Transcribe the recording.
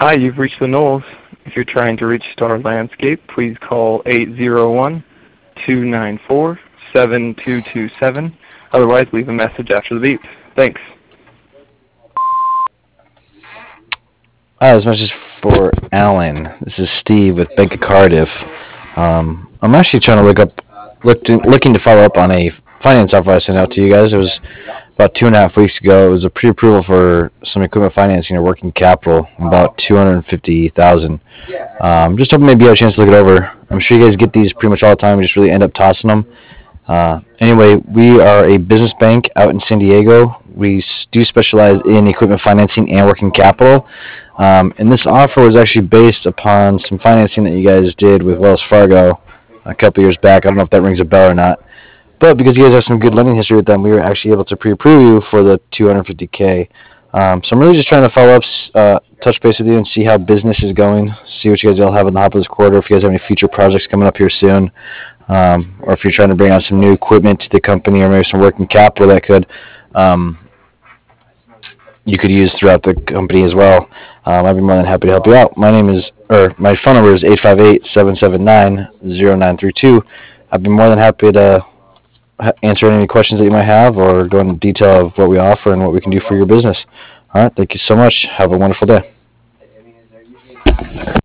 Hi, you've reached the Knolls. If you're trying to reach Star Landscape, please call 801-294-7227. Otherwise, leave a message after the beep. Thanks. Hi, this message is for Alan. This is Steve with Bank of Cardiff. I'm actually trying to looking to follow up on a finance offer I sent out to you guys. It was about 2.5 weeks ago. It was a pre-approval for some equipment financing or working capital, about 250,000. Just hoping maybe you have a chance to look it over. I'm sure you guys get these pretty much all the time. You just really end up tossing them. Anyway, we are a business bank out in San Diego. We do specialize in equipment financing and working capital. And this offer was actually based upon some financing that you guys did with Wells Fargo a couple years back. I don't know if that rings a bell or not. But because you guys have some good lending history with them, we were actually able to pre-approve you for the 250K. So I'm really just trying to follow up, touch base with you and see how business is going, see what you guys all have in the hop of this quarter, if you guys have any future projects coming up here soon, or if you're trying to bring on some new equipment to the company or maybe some working capital that you could use throughout the company as well. I'd be more than happy to help you out. My phone number is 858-779-0932. I'd be more than happy to answer any questions that you might have or go into detail of what we offer and what we can do for your business. All right, thank you so much. Have a wonderful day.